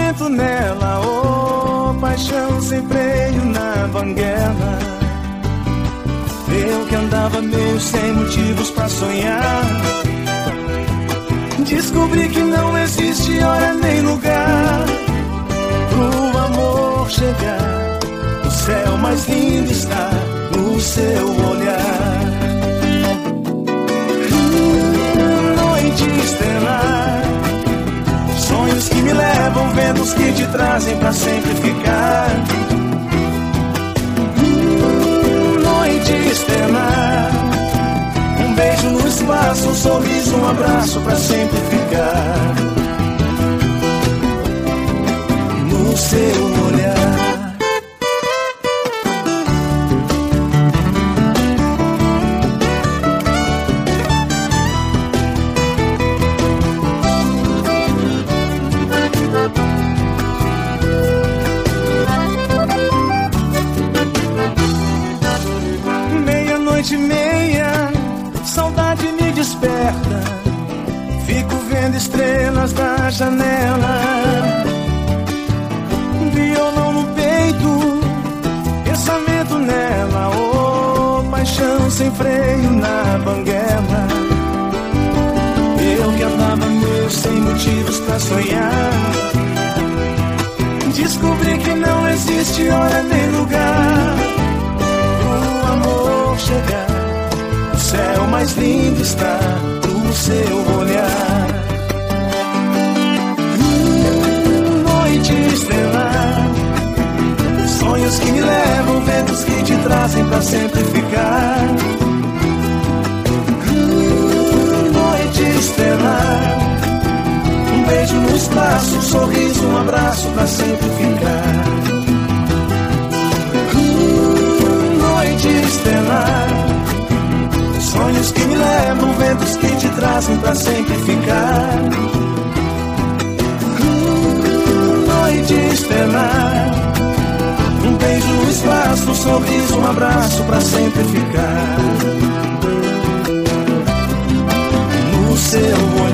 pensamento nela, oh, paixão sem freio na banguela. Eu que andava meio sem motivos pra sonhar, descobri que não existe hora nem lugar pro amor chegar. O céu mais lindo está no seu olhar. Noite estelar, sonhos que me levam, ventos que te trazem pra sempre ficar. Noite estelar, um beijo no espaço, um sorriso, um abraço pra sempre ficar no seu olhar. Meia-noite e meia, saudade me desperta. Fico vendo estrelas da janela, violão no peito, pensamento nela, oh, paixão sem freio na banguela. Eu que andava meio sem motivos pra sonhar, descobri que não existe hora nem lugar pro amor chegar. O céu mais lindo está no seu olhar. Noite estelar, sonhos que me levam, ventos que te trazem pra sempre ficar. Noite estelar, um beijo no espaço, um sorriso, um abraço pra sempre ficar. Noite estelar, sonhos que me levam, ventos que te trazem pra sempre ficar. Noite estelar, um beijo no espaço, um sorriso, um abraço pra sempre ficar no seu olhar.